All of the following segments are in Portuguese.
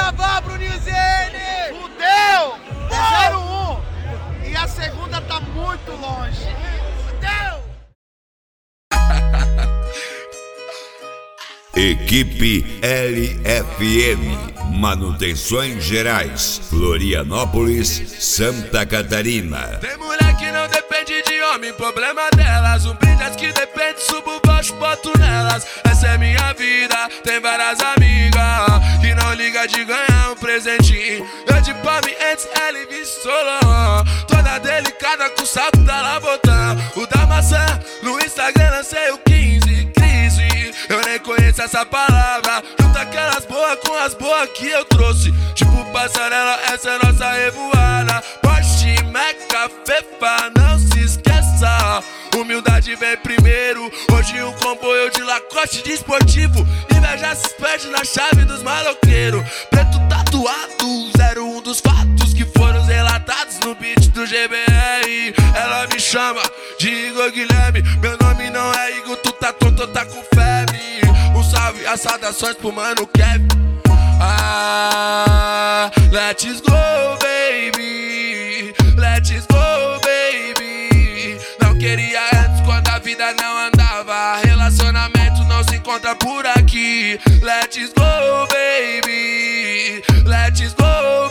gravar, Bruninho Zene! Fudeu! É 01! E a segunda tá muito longe. Fudeu! Equipe LFM, Manutenções Gerais, Florianópolis, Santa Catarina. Tem mulher que não depende de homem, problema delas. Brilhas que depende, subo baixo, boto nelas. Essa é minha vida, tem várias amigas que não liga de ganhar um presentinho. Eu de palme antes, ela e Solon. Toda delicada com o salto da Labotã. O da maçã, no Instagram lancei o 15, crise. Eu nem conheço essa palavra. Junta aquelas boas com as boas que eu trouxe. Tipo passarela, essa é nossa revoada. Porsche, Meca, Fefa, não se esqueça. Humildade vem primeiro. Hoje um comboio de Lacoste de esportivo. Inveja se perde na chave dos maloqueiros. Preto tatuado, 01 dos fatos que foram relatados no beat do GBR. Ela me chama de Igor Guilherme. Meu nome não é Igor, tu tá tonto, tá com febre. Um salve, as saudações pro mano Kevin. Ah, let's go, baby. Let's go, baby. Não queria antes quando a vida não andava. Relacionamento não se encontra por aqui. Let's go, baby. Let's go,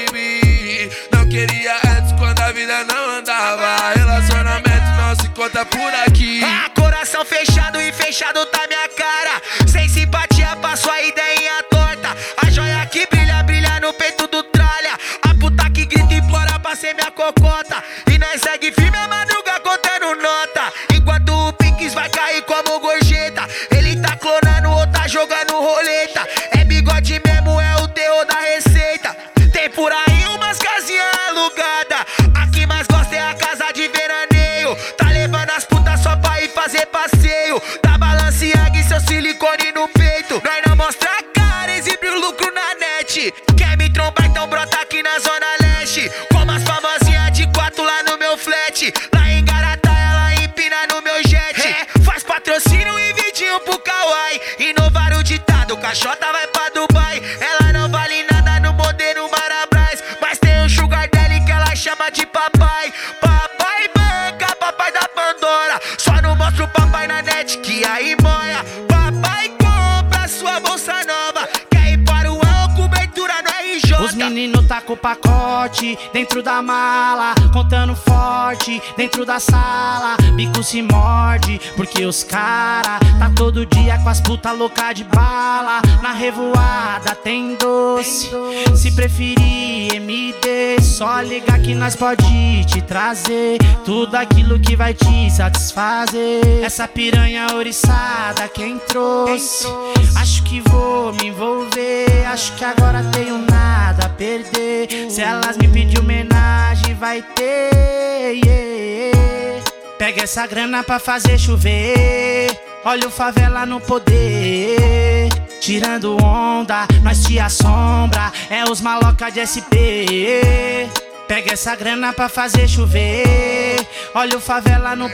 baby. Não queria antes quando a vida não andava. Relacionamento não se encontra por aqui. Coração fechado e fechado tá minha cara. Sem simpatia, passo a ideinha torta. A joia que brilha, brilha no peito do tralha. A puta que grita e implora pra ser minha cocota. E nós segue firme a madruga contando nota. Enquanto o Pinks vai cair como gorjeta. Ele tá clonando ou tá jogando roleta. É bigode mesmo, é o terror da receita. Tem por aí umas casinhas alugadas. A que mais gosta é a casa de veraneio. Tá levando as putas só pra ir fazer passeio. Da Balenciaga e seu silicone no peito. Nós não mostra a cara, exibe o lucro na net. Quer me trombar, então brota aqui na zona leste. Como as famosinhas de 4 lá no meu flat. Lá em Garatá ela empina no meu jet. Faz patrocínio e vidinho pro Kawaii. Inovar o ditado, caixota vai pra Dubai. Ela não vale nada no modelo Marabras. Mas tem um sugar daddy que ela chama de papai. Papai banca, papai da Pandora. Só não mostra o papai na net que aí moia. Papai compra sua bolsa nova. Quer ir para o El, cobertura no RJ. Os meninos tá com o pacote dentro da mala, contando forte dentro da sala. Bico se morde, porque os cara tá todo dia com as puta louca de bala. Na revoada tem doce, se preferir MD, só ligar que nós pode te trazer tudo aquilo que vai te satisfazer. Essa piranha oriçada quem trouxe? Acho que vou me envolver, acho que agora tenho nada a perder. Se elas me pedir homenagem vai ter, yeah. Pega essa grana pra fazer chover. Olha o favela no poder. Tirando onda, nós te assombra. É os maloca de SP. Pega essa grana pra fazer chover. Olha o favela no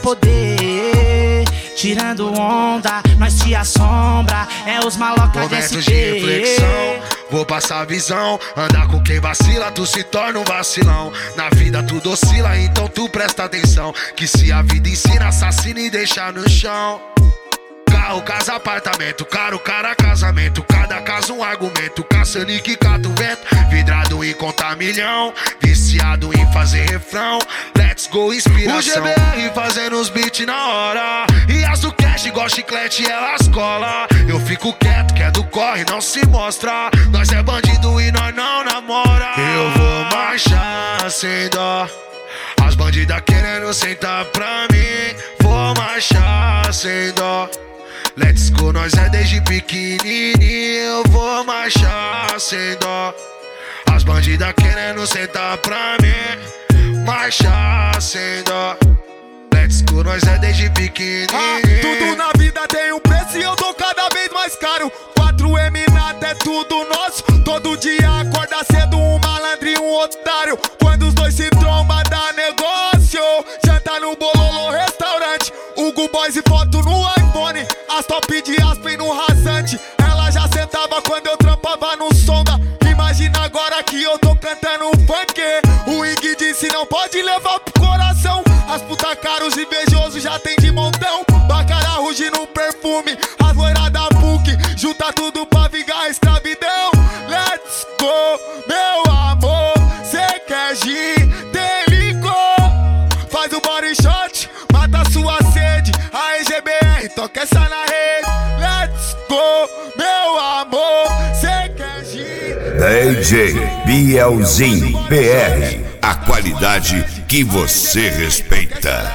poder. Tirando onda, nós te assombra. É os maloca de SP. Momentos de reflexão, vou passar a visão. Andar com quem vacila, tu se torna um vacilão. Na vida tudo oscila, então tu presta atenção. Que se a vida ensina, assassina e deixa no chão. Carro, casa, apartamento, caro, cara, casamento. Cada caso um argumento, caçando que cata o vento. Vidrado em contar milhão, viciado em fazer refrão. Let's go, inspiração. O GBR fazendo os beats na hora. E as do cash igual chiclete, elas cola. Eu fico quieto, que é do corre, não se mostra. Nós é bandido e nós não namora. Eu vou marchar sem dó. As bandidas querendo sentar pra mim. Vou marchar sem dó. Let's go, nós é desde pequenininho. Eu vou marchar sem dó. As bandidas querendo sentar pra mim. Marchar sem dó. Let's go, nós é desde pequenininho. Tudo na vida tem um preço e eu tô cada vez mais caro. 4M nada é tudo nosso. Todo dia acorda cedo um malandro e um otário. Quando os dois se trombam dá negócio. Janta no Bololô restaurante. Hugo Boys e foto no iPhone. As top de Aspen no rasante. Ela já sentava quando eu trampava no Sonda. Imagina ciúme, as loiras da PUC, junta tudo pra vingar a escravidão. Let's go, meu amor, cê quer gin, tem licor. Faz o body shot, mata sua sede, a EGBR, toca essa na rede. Let's go, meu amor, cê quer gin. DJ Bielzinho PR, a qualidade que você respeita.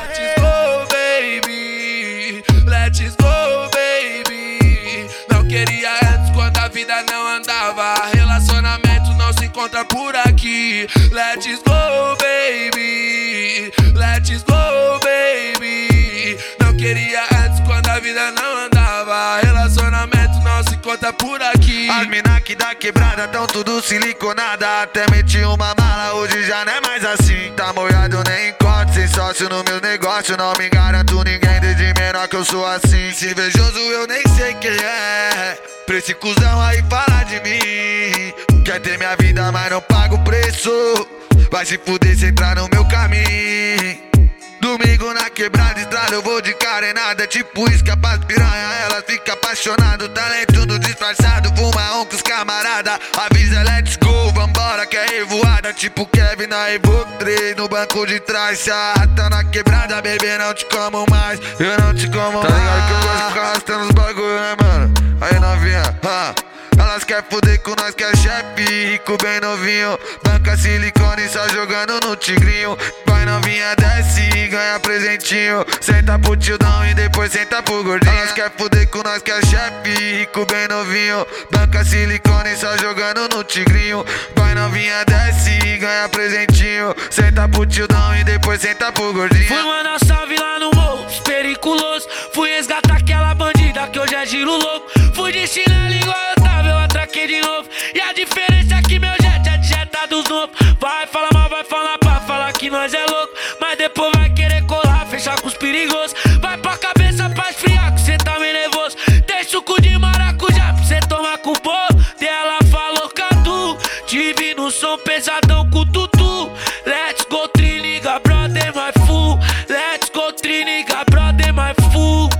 Let's go, baby. Não queria antes quando a vida não andava. Relacionamento não se encontra por aqui. Let's go, baby. Let's go, baby. Não queria antes quando a vida não andava. Relacionamento não se encontra por aqui. As mina que da quebrada tão tudo siliconada. Até meti uma mala, hoje já não é mais assim. Tá molhado, nem encontro, sem sócio no meu negócio. Não me garanto ninguém desde menor que eu sou assim. Se invejoso eu nem sei quem é. Pra esse cuzão aí falar de mim. Quer ter minha vida mas não paga o preço. Vai se fuder se entrar no meu caminho. Domingo na quebrada, estrada, eu vou de carenada. Tipo isca pras piranha, ela fica apaixonada. Talento no disfarçado, fuma com os camarada. Avisa, let's go, vambora que é revoada. Tipo Kevin na Evo 3, no banco de trás. Se arrasta na quebrada, bebê, não te como mais. Eu não te como mais. Tá ligado que eu gosto de ficar arrastando os bagulho, né, mano? Aí novinha, elas quer fuder com nós que é chefe, rico bem novinho. Banca silicone só jogando no tigrinho. Vai novinha, desce e ganha presentinho. Senta pro tildão e depois senta pro gordinho. Elas quer fuder com nós que é chefe, rico bem novinho. Banca silicone só jogando no tigrinho. Vai novinha, desce e ganha presentinho. Senta pro tildão e depois senta pro gordinho. Fui mandar salve lá no morro, periculoso. Fui resgatar aquela bandida que hoje é giro louco. Fui de chinelo igual eu tava, eu atraquei de novo. E a diferença é que meu jet é de jeta dos novos. Vai falar mal, vai falar pra falar que nós é louco. Mas depois vai querer colar, fechar com os perigosos. Vai pra cabeça pra esfriar que cê tá meio nervoso. Tem suco de maracujá pra cê tomar com o bolo. Ela falou Cadu, tive no som pesadão com o tutu. Let's go triniga, brother, my fool. Let's go triniga, brother, my fool.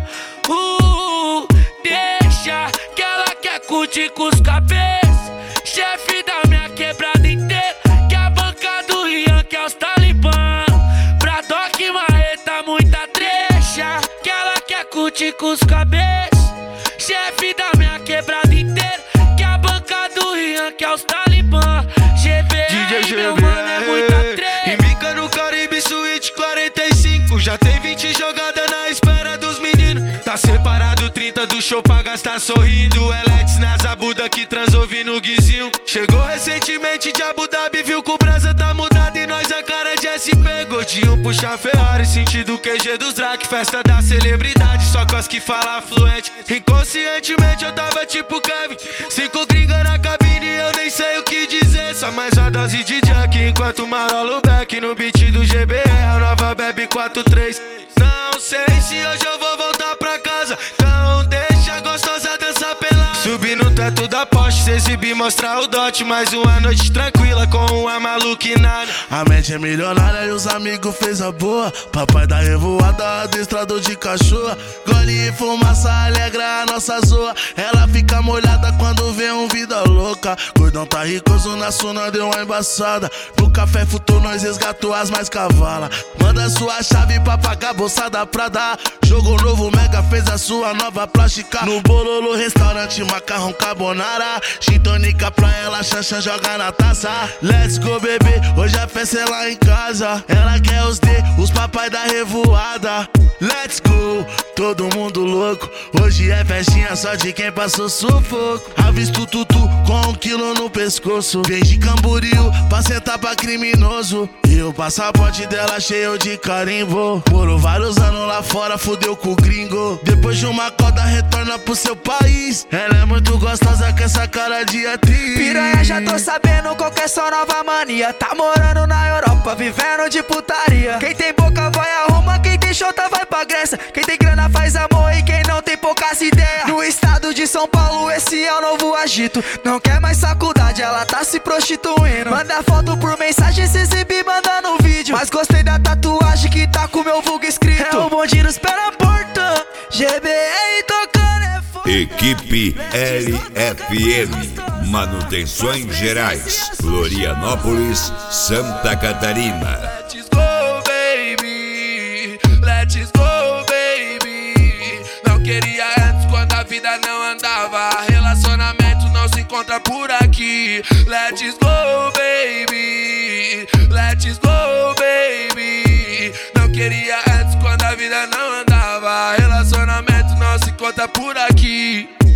Deixa que ela quer curtir com os cabeças. Chefe da minha quebrada inteira. Que a banca do Rian, que é os talibã. Bradock e marreta, muita trecha. Que ela quer curtir com os cabeças. Chefe da minha quebrada inteira. Que a banca do Rian, que é os talibã. GBR, meu mano, é muita trecha. Embica no Caribe Suite 45. Já tem 20 jogadas na espera dos meninos. Tá separado 30 do show pra gastar sorrindo. Elex na Zabuda que transou no guizinho. Chegou recentemente de Abu Dhabi, viu que o brasa tá mudado e nós a cara de SP. Gordinho puxa Ferrari, sentido QG dos Drac. Festa da celebridade, só com as que fala fluente. Inconscientemente eu tava tipo Kevin. 5 gringa na cabine, eu nem sei o que dizer. Só mais uma dose de junk enquanto marola o back no beat do GBR, a nova bebe 4-3. Não sei se hoje eu vou voltar pra casa, então deixa a gostosa dançar pelada. Subir no teto da Porsche, se exibir, mostrar o dote. Mais uma noite tranquila com uma maluquinada. A mente é milionária e os amigos fez a boa. Papai da revoada, adestrador de cachorro. Gole e fumaça alegra a nossa zoa. Ela fica molhada quando vê um vida louca. Gordão tá ricoso na suna, deu uma embaçada. No café futuro nós resgatou as mais cavalas. Manda sua chave pra pagar bolsa da Prada. Jogo novo, Mega fez a sua nova plástica. No Bololo restaurante, macarrão carbonara. Gin tônica pra ela, Xanxan joga na taça. Let's go, bebê, hoje a festa é lá em casa. Ela quer os D, os papai da revoada. Let's go, todo mundo louco. Hoje é festinha só de quem passou sufoco. Avisto tutu com 1 quilo no pescoço. Vem de Camboriú pra sentar pra criminoso. E o passaporte dela cheio de carimbo. Morou vários anos lá fora, fudeu com o gringo. Depois de uma coda retorna pro seu país. Ela é muito gostosa com essa cara de atriz. Piranha, já tô sabendo qual que é sua nova mania. Tá morando na Europa, vivendo de putaria. Quem tem boca vai a Roma, quem tem chota vai pra Grécia. Quem tem grana faz amor e quem não tem poucas ideias. No estado de São Paulo esse é o novo agito. Não quer mais faculdade, ela tá se prostituindo. Manda foto por mensagem, se exibir, manda no vídeo. Mas gostei da tatuagem que tá com meu vulgo escrito. É o bonde nos pé na porta, GBR tocando. Equipe LFM, Manutenções Gerais, Florianópolis, Santa Catarina. Let's go, baby. Let's go, baby. Não queria antes quando a vida não andava. Relacionamento não se encontra por aqui. Let's go, baby. Let's go, baby. Não queria antes quando a vida não andava. Relacionamento não se encontra por aqui.